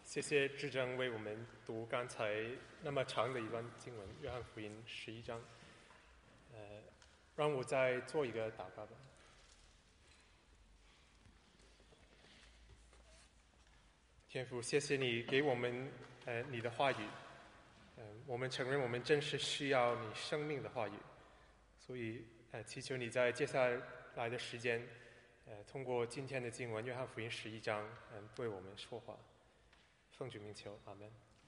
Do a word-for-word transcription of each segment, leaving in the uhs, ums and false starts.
谢谢志正为我们读刚才那么长的一段经文，《约翰福音》十一章。呃，让我再做一个祷告吧。天父，谢谢你给我们呃你的话语，嗯、呃，我们承认我们真是需要你生命的话语，所以呃祈求你在接下来的时间，呃通过今天的经文《约翰福音》十一章，嗯、呃，对我们说话。奉主名求，阿门。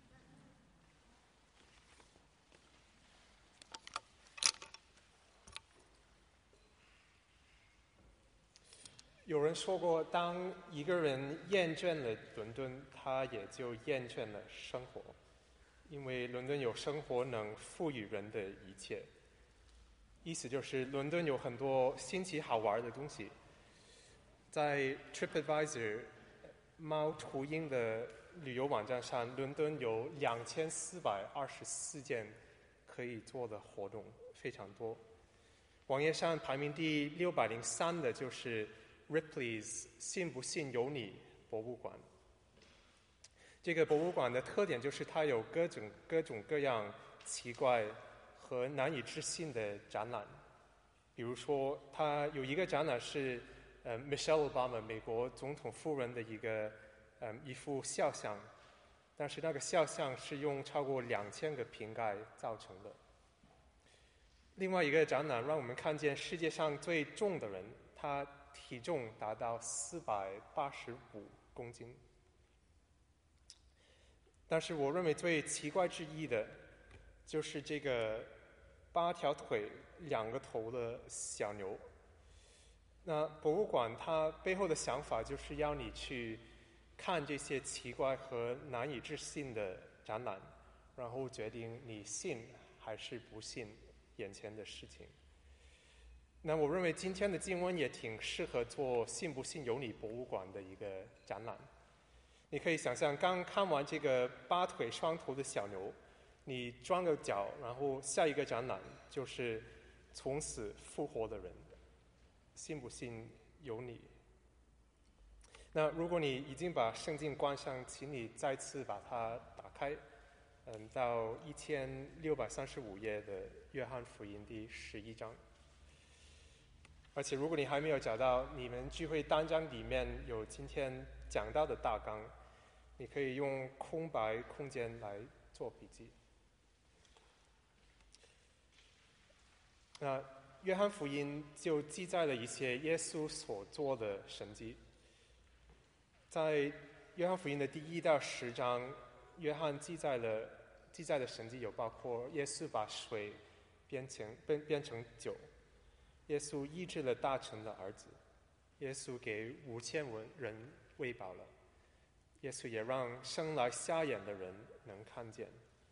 有人说过，当一个人厌倦了伦敦，他也就厌倦了生活，因为伦敦有生活能赋予人的一切。意思就是伦敦有很多新奇好玩的东西。在 TripAdvisor 猫途鹰的旅游网站上，伦敦有两千四百二十四件可以做的活动，非常多。网页上排名第六百零三的就是 Ripley's 信不信由你博物馆。这个博物馆的特点就是它有各种各种各样奇怪和难以置信的展览。比如说，它有一个展览是呃 Michelle Obama 美国总统夫人的一个呃一幅肖像，但是那个肖像是用超过两千个瓶盖造成的。另外一个展览让我们看见世界上最重的人，他体重达到四百八十五公斤。但是我认为最奇怪之一的，就是这个八条腿两个头的小牛。那博物馆它背后的想法就是要你去看这些奇怪和难以置信的展览，然后决定你信还是不信眼前的事情。那我认为今天的经文也挺适合做信不信由你博物馆的一个展览。你可以想象，刚看完这个八腿双头的小牛，你装个脚，然后下一个展览就是从死复活的人，信不信由你。那如果你已经把圣经关上，请你再次把它打开，嗯，到一千六百三十五页的约翰福音第十一章。而且如果你还没有找到，你们聚会单章里面有今天讲到的大纲，你可以用空白空间来做笔记。那约翰福音就记载了一些耶稣所做的神迹。在约翰福音的第一到十章，约翰记载了记载的神迹有包括耶稣把水变成变变成酒，耶稣医治了大臣的儿子，耶稣给五千人喂饱了，耶稣也让生来瞎眼的人能看见。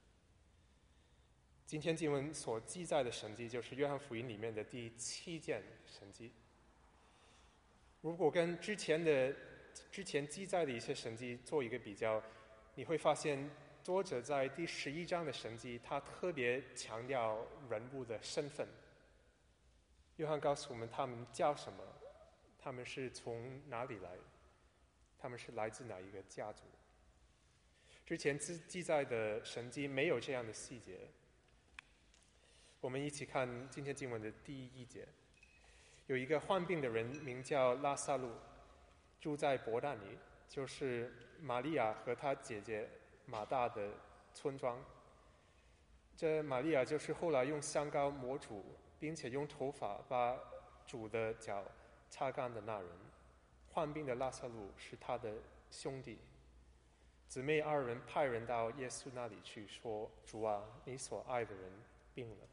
今天经文所记载的神迹就是约翰福音里面的第七件神迹。如果跟之前的之前记载的一些神迹做一个比较，你会发现作者在第十一章的神迹，他特别强调人物的身份。约翰告诉我们他们叫什么，他们是从哪里来，他们是来自哪一个家族。之前记载的神迹没有这样的细节。我们一起看今天经文的第一节。有一个患病的人名叫拉撒路，住在伯大尼，就是玛利亚和她姐姐马大的村庄。这玛利亚就是后来用香膏抹主，并且用头发把主的脚擦干的那人。患病的拉撒路是他的兄弟。姊妹二人派人到耶稣那里去，说：主啊，你所爱的人病了。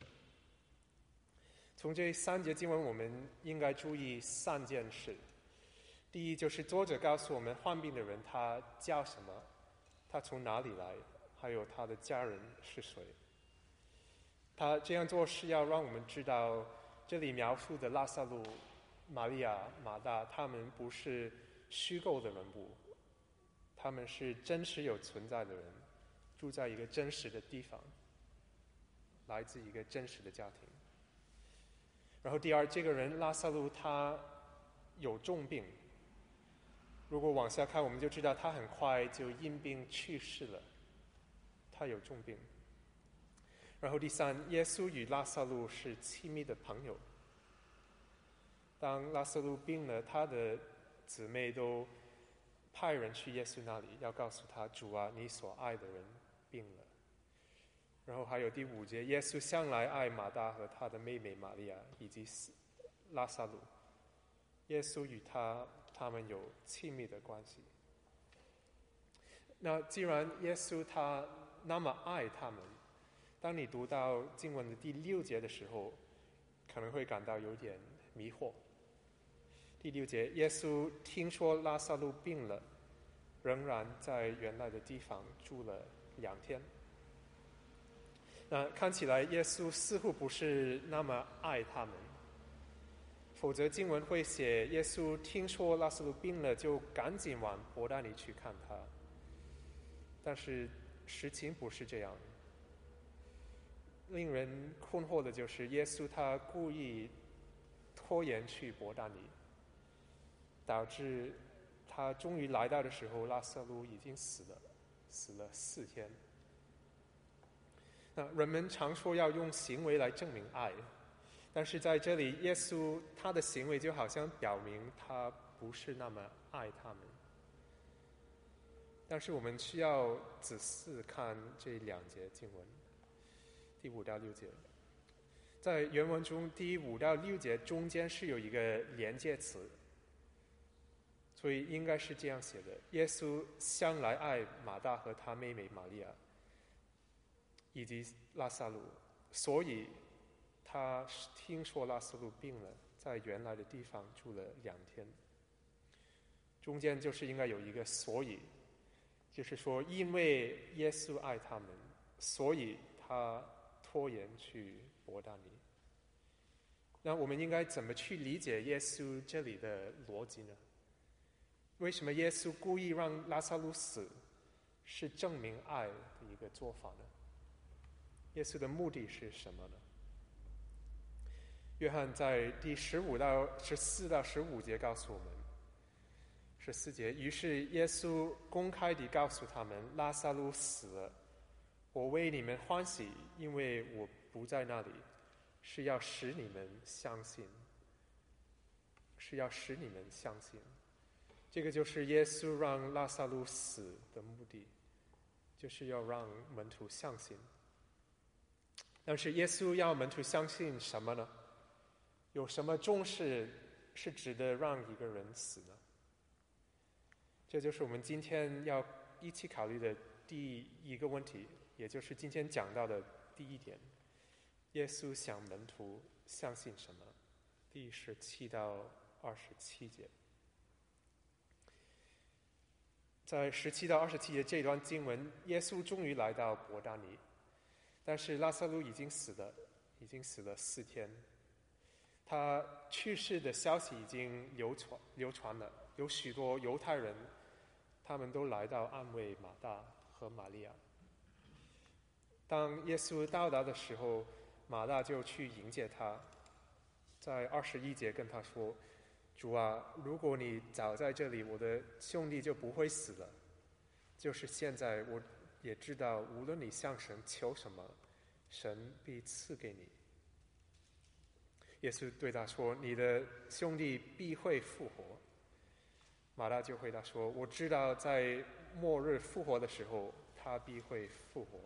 从这三节经文，我们应该注意三件事。第一，就是作者告诉我们患病的人他叫什么，他从哪里来，还有他的家人是谁。他这样做是要让我们知道，这里描述的拉撒路、玛利亚、马大，他们不是虚构的人物，他们是真实有存在的人，住在一个真实的地方，来自一个真实的家庭。然后第二，这个人拉撒路他有重病， 如果往下看，我们就知道他很快就因病去世了，他有重病。然后第三，耶稣与拉撒路是亲密的朋友。当拉撒路病了，他的姊妹都派人去耶稣那里，要告诉他：主啊，你所爱的人病了。然后还有第五节，耶稣向来爱马大和他的妹妹玛利亚以及拉撒路。耶稣与他他们有亲密的关系。那既然耶稣他那么爱他们，当你读到经文的第六节的时候，可能会感到有点迷惑。第六节，耶稣听说拉撒路病了，仍然在原来的地方住了两天。那看起来耶稣似乎不是那么爱他们，否则经文会写耶稣听说拉撒路病了，就赶紧往伯大尼去看他。但是实情不是这样。令人困惑的就是耶稣他故意拖延去伯大尼，导致他终于来到的时候，拉撒路已经死了，死了四天。那人们常说要用行为来证明爱，但是在这里，耶稣他的行为就好像表明他不是那么爱他们。但是我们需要仔细看这两节经文，第五到六节。在原文中，第五到六节中间是有一个连接词，所以应该是这样写的：耶稣向来爱马大和他妹妹玛利亚以及拉撒路，所以他听说拉撒路病了，在原来的地方住了两天。中间就是应该有一个所以，就是说因为耶稣爱他们，所以他拖延去伯大尼。那我们应该怎么去理解耶稣这里的逻辑呢？为什么耶稣故意让拉撒路死，是证明爱的一个做法呢？耶稣的目的是什么呢？约翰在第十五到十四到十五节告诉我们，十四节，于是耶稣公开地告诉他们，拉撒路死了，我为你们欢喜，因为我不在那里，是要使你们相信，是要使你们相信。这个就是耶稣让拉撒路死的目的，就是要让门徒相信。但是耶稣要门徒相信什么呢？有什么重视是值得让一个人死呢？这就是我们今天要一起考虑的第一个问题，也就是今天讲到的第一点。耶稣想门徒相信什么？第十七到二十七节。在十七到二十七节这段经文，耶稣终于来到伯大尼，但是拉撒路已经死了，已经死了四天。他去世的消息已经流传流传了，有许多犹太人，他们都来到安慰马大和玛利亚。当耶稣到达的时候，马大就去迎接他，在二十一节跟他说：“主啊，如果你早在这里，我的兄弟就不会死了。就是现在，我也知道，无论你向神求什么，神必赐给你。”耶稣对他说：“你的兄弟必会复活。”马大就回答说：“我知道，在末日复活的时候，他必会复活。”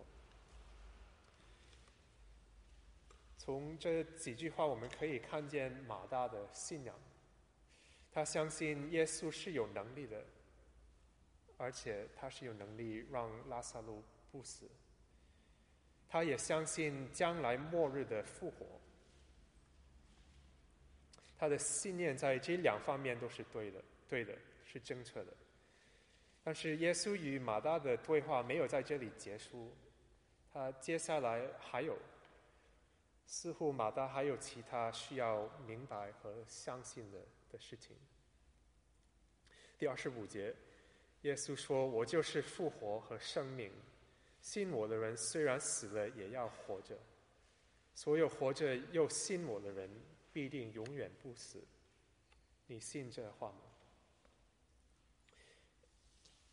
从这几句话，我们可以看见马大的信仰。他相信耶稣是有能力的，而且他是有能力让拉撒路不死。他也相信将来末日的复活。他的信念在这两方面都是对的，对的，是正确的。但是耶稣与马大的对话没有在这里结束，他接下来还有，似乎马大还有其他需要明白和相信的的事情。第二十五节，耶稣说：“我就是复活和生命，信我的人虽然死了，也要活着。所有活着又信我的人，必定永远不死。”你信这话吗？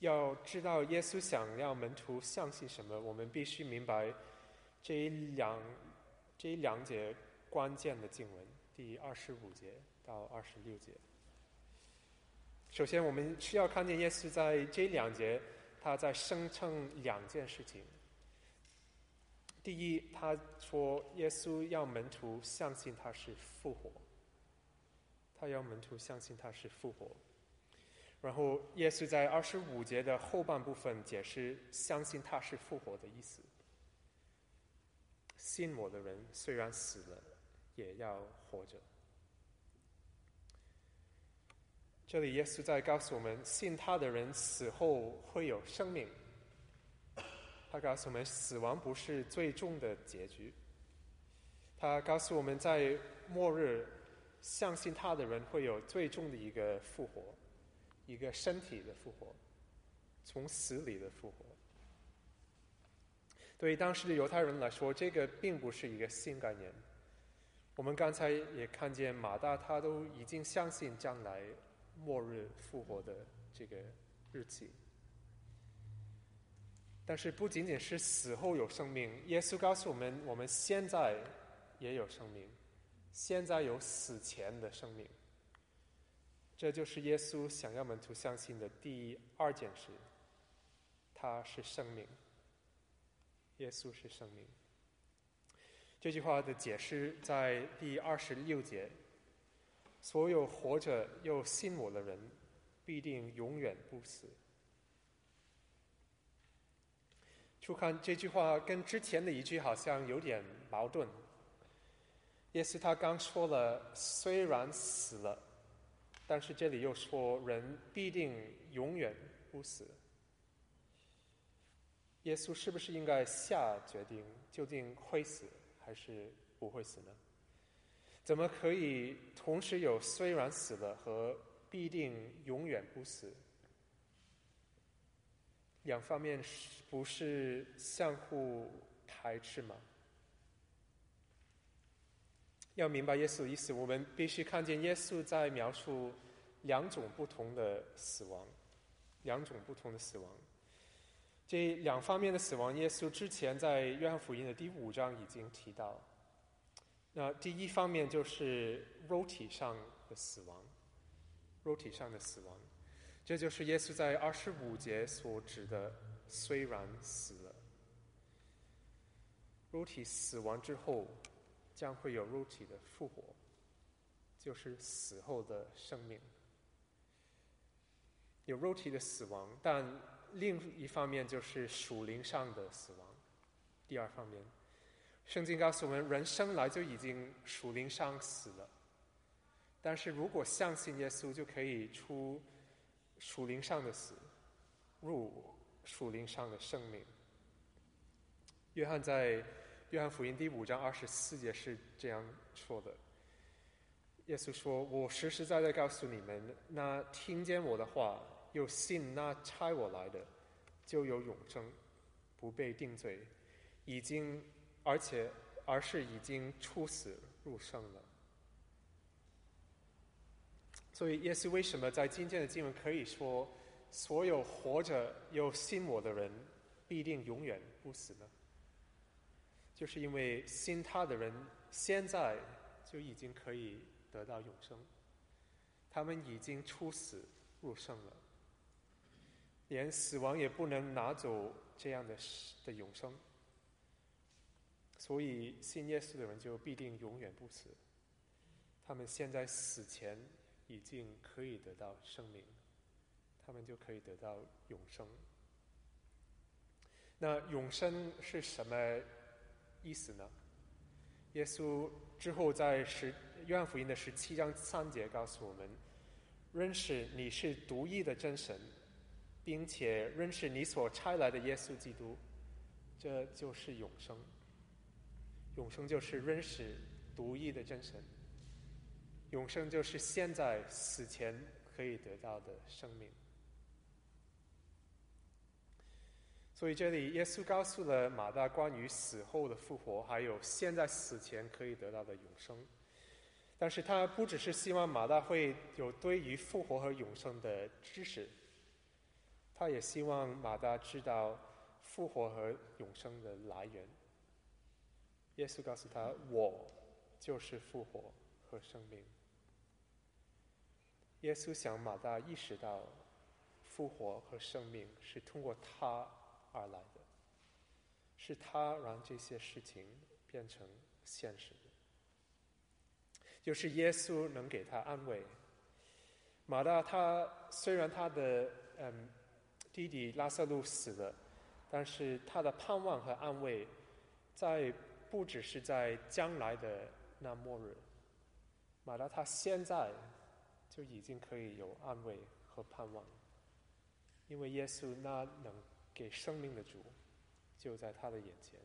要知道耶稣想要门徒相信什么，我们必须明白这一两这一两节关键的经文，第二十五节到二十六节。首先，我们需要看见耶稣在这两节，他在声称两件事情。第一，他说耶稣要门徒相信他是复活，他要门徒相信他是复活。然后，耶稣在二十五节的后半部分解释相信他是复活的意思。信我的人虽然死了，也要活着。这里耶稣在告诉我们，信他的人死后会有生命。他告诉我们，死亡不是最终的结局。他告诉我们，在末日，相信他的人会有最终的一个复活，一个身体的复活，从死里的复活。对于当时的犹太人来说，这个并不是一个新概念。我们刚才也看见马大他都已经相信将来末日复活的这个日期。但是不仅仅是死后有生命，耶稣告诉我们，我们现在也有生命，现在有死前的生命。这就是耶稣想要门徒相信的第二件事，他是生命，耶稣是生命。这句话的解释在第二十六节，所有活着又信我的人，必定永远不死。初看这句话跟之前的一句好像有点矛盾。耶稣他刚说了，虽然死了，但是这里又说人必定永远不死。耶稣是不是应该下决定，究竟会死还是不会死呢？怎么可以同时有虽然死了和必定永远不死？两方面不是相互排斥吗？要明白耶稣的意思，我们必须看见耶稣在描述两种不同的死亡，两种不同的死亡。这两方面的死亡，耶稣之前在约翰福音的第五章已经提到。那第一方面就是肉体上的死亡，肉体上的死亡。这就是耶稣在二十五节所指的虽然死了。肉体死亡之后将会有肉体的复活，就是死后的生命。有肉体的死亡，但另一方面就是属灵上的死亡。第二方面，圣经告诉我们，人生来就已经属灵上死了，但是如果相信耶稣，就可以出属灵上的死，入属灵上的生命。约翰在约翰福音第五章二十四节是这样说的：耶稣说，我实实在在告诉你们，那听见我的话又信那差我来的，就有永生，不被定罪，已经而且而是已经出死入生了。所以耶稣为什么在今天的经文可以说，所有活着又信我的人必定永远不死呢？就是因为信他的人现在就已经可以得到永生，他们已经出死入生了，连死亡也不能拿走这样的的永生。所以信耶稣的人就必定永远不死，他们现在死前已经可以得到生命，他们就可以得到永生。那永生是什么意思呢？耶稣之后在十约翰福音的十七章三节告诉我们，认识你是独一的真神，并且认识你所差来的耶稣基督，这就是永生。永生就是认识独一的真神，永生就是现在死前可以得到的生命。所以这里耶稣告诉了马大关于死后的复活，还有现在死前可以得到的永生。但是他不只是希望马大会有对于复活和永生的知识， 他也希望马大知道复活和永生的来源。耶稣告诉他：“我就是复活和生命。”耶稣想马大意识到，复活和生命是通过他而来的，是他让这些事情变成现实的，就是耶稣能给他安慰。马大他虽然他的嗯弟弟拉撒路死了，但是他的盼望和安慰，在不只是在将来的那末日，马大他现在就已经可以有安慰和盼望，因为耶稣那能给生命的主就在他的眼前。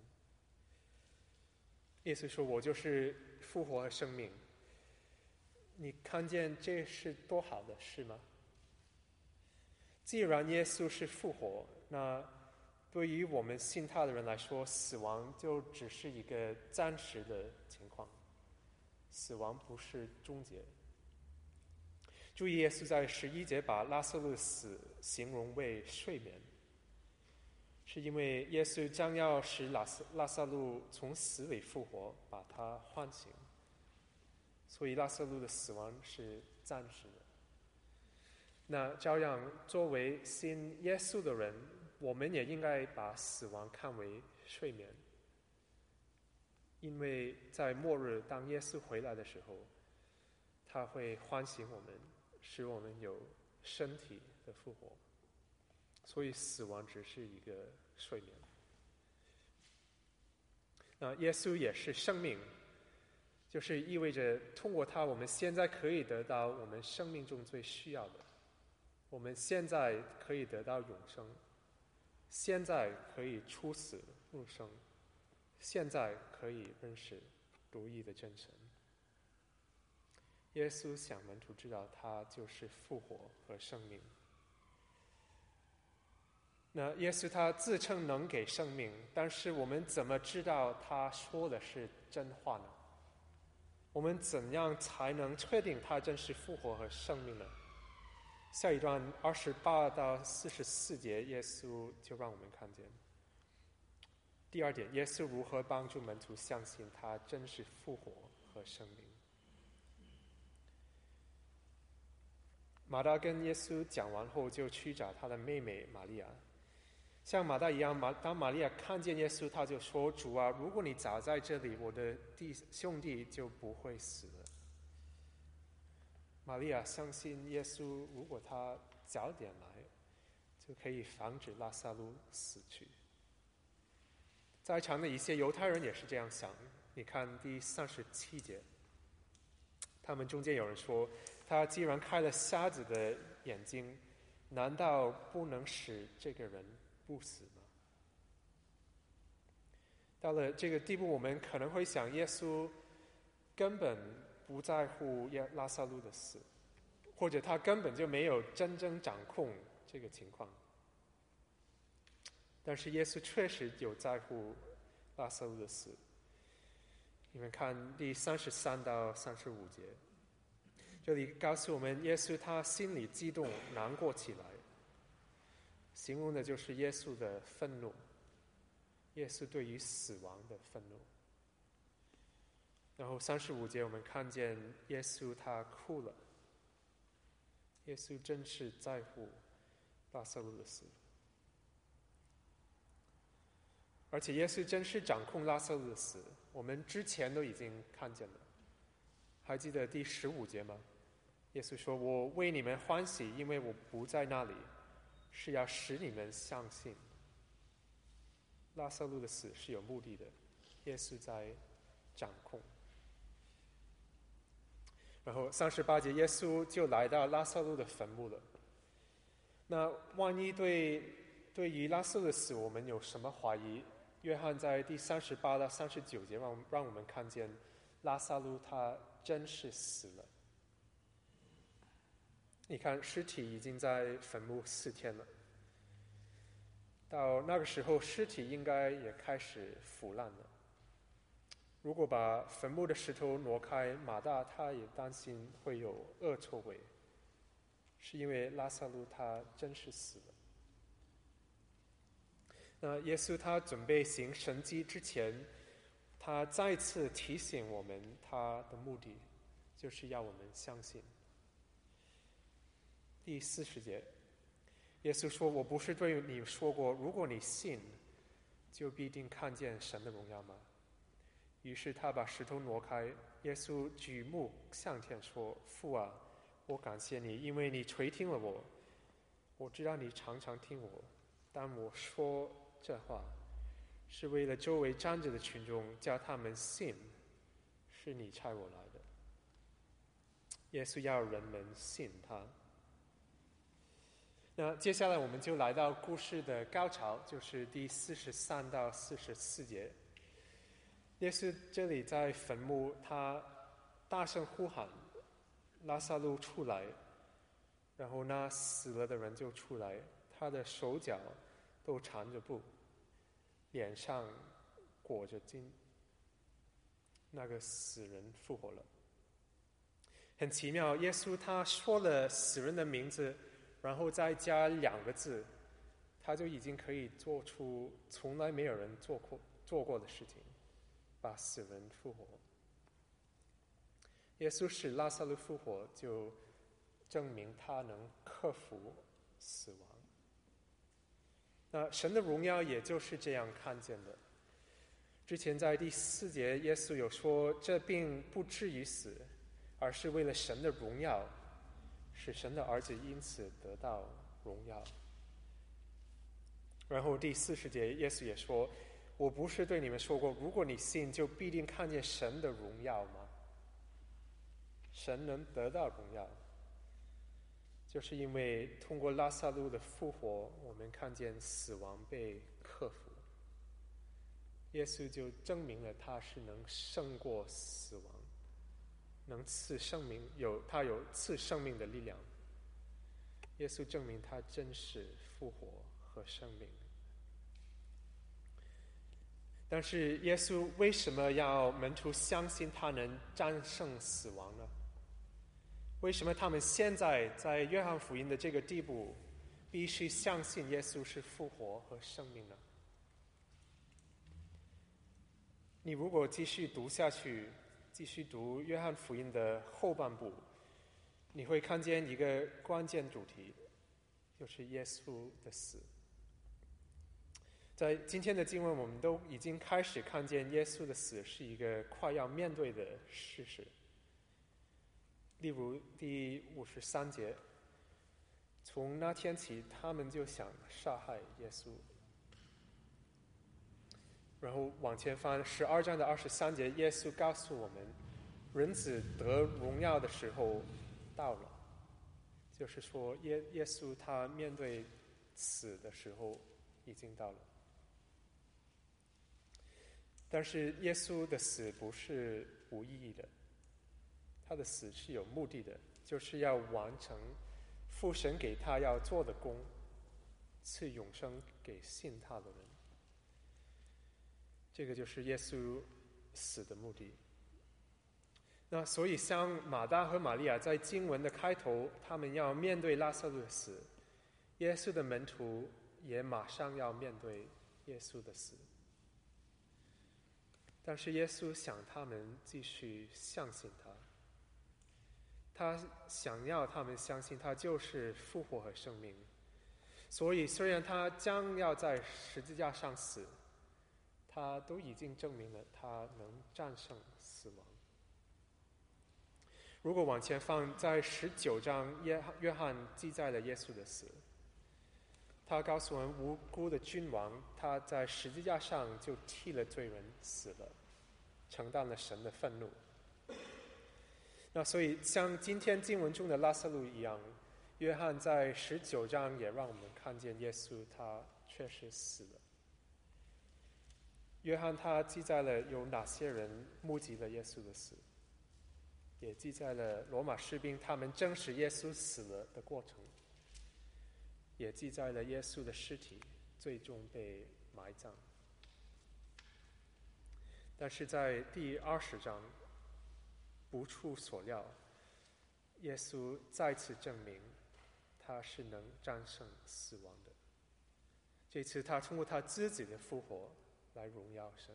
耶稣说：“我就是复活和生命。”你看见这是多好的事吗？既然耶稣是复活，那对于我们信他的人来说，死亡就只是一个暂时的情况，死亡不是终结。注意，耶稣在十一节把拉撒路的死形容为睡眠，是因为耶稣将要使拉撒拉撒路从死里复活，把他唤醒，所以拉撒路的死亡是暂时的。那照样，作为信耶稣的人，我们也应该把死亡看为睡眠，因为在末日当耶稣回来的时候，他会唤醒我们，使我们有身体的复活，所以死亡只是一个睡眠。那耶稣也是生命，就是意味着通过他，我们现在可以得到我们生命中最需要的，我们现在可以得到永生，现在可以出死入生，现在可以认识独一的真神。耶稣想门徒知道他就是复活和生命。那耶稣他自称能给生命，但是我们怎么知道他说的是真话呢？我们怎样才能确定他真是复活和生命呢？下一段二十八到四十四节，耶稣就让我们看见。第二点，耶稣如何帮助门徒相信他真是复活和生命。马大跟耶稣讲完后，就去找他的妹妹玛利亚。像马大一样，马当玛利亚看见耶稣，他就说：“主啊，如果你早在这里，我的弟兄弟就不会死了。”玛利亚相信耶稣，如果他早点来，就可以防止拉撒路死去。在场的一些犹太人也是这样想。你看第三十七节，他们中间有人说：“他既然开了瞎子的眼睛，难道不能使这个人不死吗？”到了这个地步，我们可能会想，耶稣根本不在乎拉撒路的死，或者他根本就没有真正掌控这个情况。但是耶稣确实有在乎拉撒路的死。你们看第三十三到三十五节，这里告诉我们，耶稣他心里激动难过起来，形容的就是耶稣的愤怒，耶稣对于死亡的愤怒。然后三十五节我们看见耶稣他哭了，耶稣真是在乎拉撒路的死，而且耶稣真是掌控拉撒路的死，我们之前都已经看见了。还记得第十五节吗？耶稣说：“我为你们欢喜，因为我不在那里，是要使你们相信。”拉撒路的死是有目的的，耶稣在掌控。然后三十八节，耶稣就来到拉撒路的坟墓了。那万一对对于拉撒路的死我们有什么怀疑？约翰在第三十八到三十九节让让我们看见拉撒路他真是死了。你看，尸体已经在坟墓四天了，到那个时候尸体应该也开始腐烂了。如果把坟墓的石头挪开，马大他也担心会有恶臭味，是因为拉撒路他真是死了。 那耶稣他准备行神迹之前，他再次提醒我们，他的目的就是要我们相信。第四十节，耶稣说：“我不是对你说过，如果你信，就必定看见神的荣耀吗？”于是他把石头挪开，耶稣举目向天说：“父啊，我感谢你，因为你垂听了我。我知道你常常听我，但我说这话，是为了周围站着的群众，叫他们信，是你差我来的。”耶稣要人们信他。那接下来我们就来到故事的高潮，就是第四十三到四十四节。耶稣这里在坟墓，他大声呼喊：“拉撒路出来！”然后那死了的人就出来，他的手脚都缠着布，脸上裹着巾。那个死人复活了。很奇妙，耶稣他说了死人的名字，然后再加两个字，他就已经可以做出从来没有人做过做过的事情，把死人复活。耶稣使拉撒路复活，就证明他能克服死亡。那神的荣耀也就是这样看见的。之前在第四节，耶稣有说，这并不至于死，而是为了神的荣耀，使神的儿子因此得到荣耀。然后第四十节，耶稣也说：“我不是对你们说过，如果你信，就必定看见神的荣耀吗？”神能得到荣耀，就是因为通过拉撒路的复活，我们看见死亡被克服。耶稣就证明了他是能胜过死亡，能赐生命，有他有赐生命的力量。耶稣证明他真是复活和生命。但是耶稣为什么要门徒相信他能战胜死亡呢？为什么他们现在在约翰福音的这个地步，必须相信耶稣是复活和生命呢？你如果继续读下去，继续读约翰福音的后半部，你会看见一个关键主题，就是耶稣的死。在今天的经文，我们都已经开始看见耶稣的死是一个快要面对的事实。例如第五十三节，从那天起，他们就想杀害耶稣。然后往前翻，十二章的二十三节，耶稣告诉我们，人子得荣耀的时候到了，就是说耶耶稣他面对死的时候已经到了。但是耶稣的死不是无意义的，他的死是有目的的，就是要完成父神给他要做的工，赐永生给信他的人。这个就是耶稣死的目的。那所以像马大和玛利亚在经文的开头，他们要面对拉撒路的死，耶稣的门徒也马上要面对耶稣的死。但是耶稣想他们继续相信他，他想要他们相信他就是复活和生命。所以虽然他将要在十字架上死，他都已经证明了他能战胜死亡。如果往前放，在十九章，约约翰记载了耶稣的死。他告诉我们，无辜的君王，他在十字架上就替了罪人死了，承担了神的愤怒。那所以像今天经文中的拉撒路一样，约翰在十九章也让我们看见耶稣他确实死了。约翰他记载了有哪些人目击了耶稣的死，也记载了罗马士兵他们证实耶稣死了的过程，也记载了耶稣的尸体最终被埋葬。但是在第二十章，不出所料，耶稣再次证明他是能战胜死亡的。 这次他通过他自己的复活来荣耀神。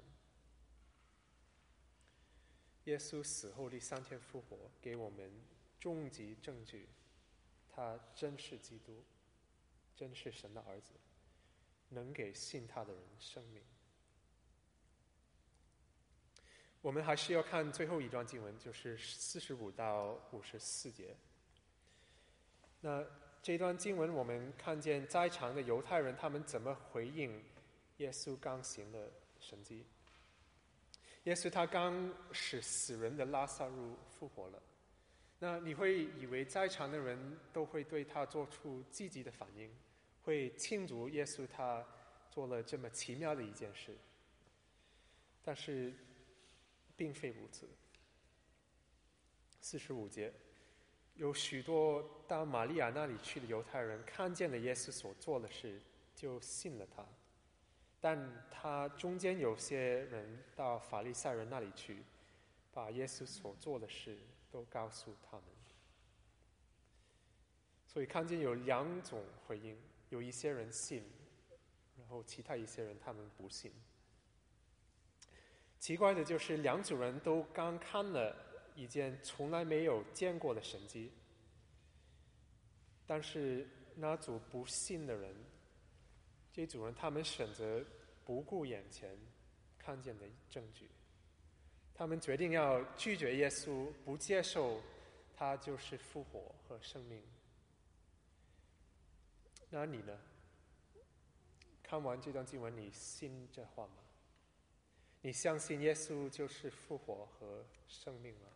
耶稣死后第三天复活，给我们终极证据，他真是基督，真是神的儿子，能给信他的人生命。我们还是要看最后一段经文，就是四十五到五十四节。那这段经文我们看见在场的犹太人他们怎么回应耶稣刚行的神迹。耶稣他刚使死人的拉撒路复活了，那你会以为在场的人都会对他做出积极的反应，会庆祝耶稣他做了这么奇妙的一件事，但是并非如此。四十五节，有许多到玛利亚那里去的犹太人看见了耶稣所做的事，就信了他。但他中间有些人到法利赛人那里去，把耶稣所做的事都告诉他们。所以看见有两种回应，有一些人信，然后其他一些人他们不信。奇怪的就是两组人都刚看了一件从来没有见过的神迹，但是那组不信的人，这组人他们选择不顾眼前看见的证据，他们决定要拒绝耶稣，不接受他就是复活和生命。那你呢？看完这段经文，你信这话吗？你相信耶稣就是复活和生命吗？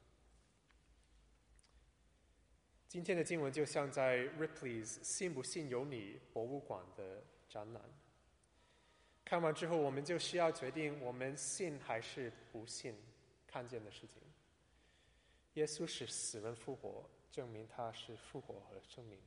今天的经文就像在 Ripley's 信不信由你博物馆的展览，看完之后我们就需要决定我们信还是不信看见的事情。耶稣使死人复活，证明他是复活和生命。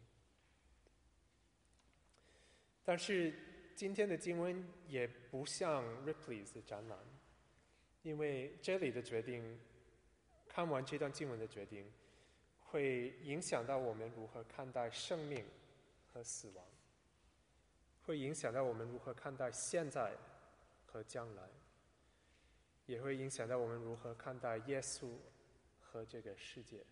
但是今天的经文也不像 Ripley's 的展览，因为这里的决定，看完这段经文的决定，会影响到我们如何看待生命和死亡，会影响到我们如何看待现在和将来，也会影响到我们如何看待耶稣和这个世界。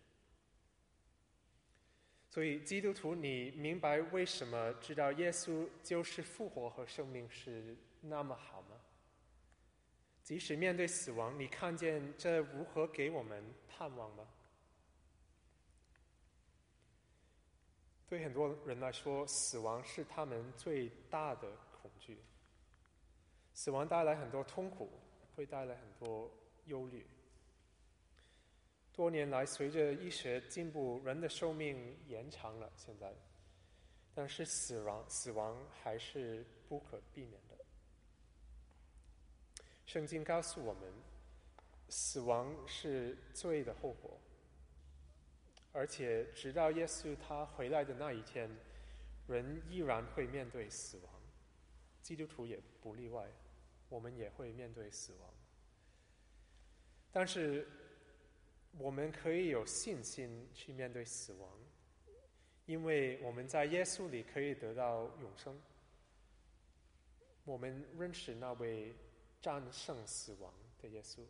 所以基督徒，你明白为什么知道耶稣就是复活和生命是那么好吗？即使面对死亡，你看见这如何给我们盼望吗？对很多人来说，死亡是他们最大的恐惧。死亡带来很多痛苦，会带来很多忧虑。多年来，随着医学进步，人的寿命延长了，现在，但是死亡死亡还是不可避免的。圣经告诉我们，死亡是罪的后果，而且直到耶稣他回来的那一天，人依然会面对死亡，基督徒也不例外，我们也会面对死亡。但是我们可以有信心去面对死亡，因为我们在耶稣里可以得到永生。我们认识那位战胜死亡的耶稣。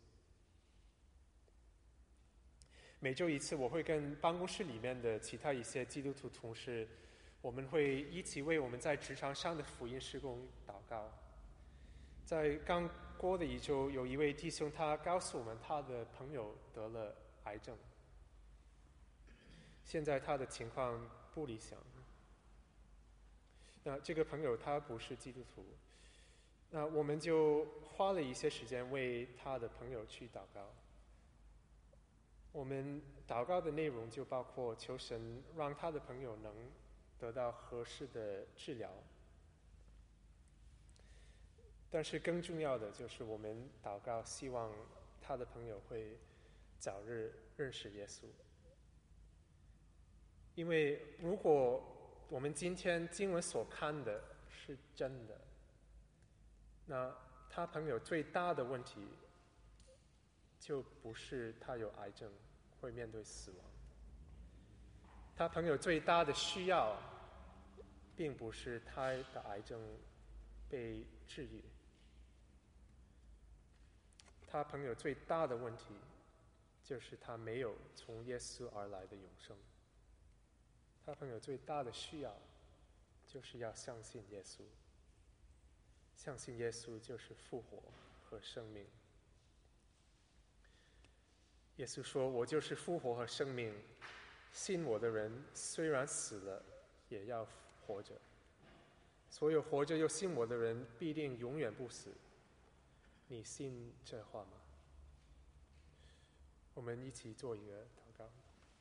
每周一次，我会跟办公室里面的其他一些基督徒同事，我们会一起为我们在职场上的福音事工祷告。在刚过的一周，有一位弟兄他告诉我们，他的朋友得了癌症，现在他的情况不理想。那这个朋友他不是基督徒，那我们就花了一些时间为他的朋友去祷告。我们祷告的内容就包括求神让他的朋友能得到合适的治疗，但是更重要的就是我们祷告，希望他的朋友会早日认识耶稣。因为如果我们今天经文所看的是真的，那他朋友最大的问题就不是他有癌症会面对死亡，他朋友最大的需要并不是他的癌症被治愈。他朋友最大的问题就是他没有从耶稣而来的永生。他朋友最大的需要就是要相信耶稣，相信耶稣就是复活和生命。耶稣说：“我就是复活和生命，信我的人虽然死了，也要活着。所有活着又信我的人，必定永远不死。”你信这话吗？我们一起做一个祷告。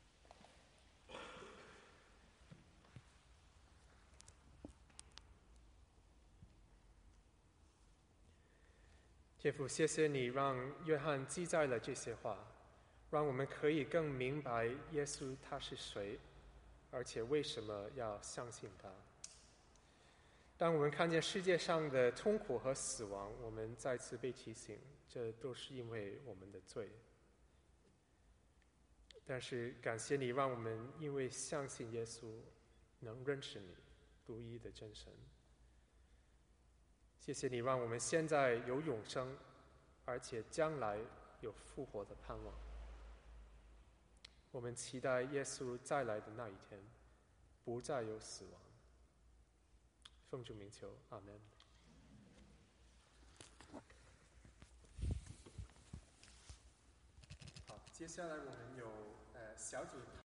天父，谢谢你让约翰记载了这些话，让我们可以更明白耶稣他是谁，而且为什么要相信他。当我们看见世界上的痛苦和死亡，我们再次被提醒，这都是因为我们的罪。但是感谢你，让我们因为相信耶稣，能认识你独一的真神。谢谢你，让我们现在有永生，而且将来有复活的盼望。我们期待耶稣再来的那一天，不再有死亡。奉主名求，阿们。好，接下来我们有呃小组。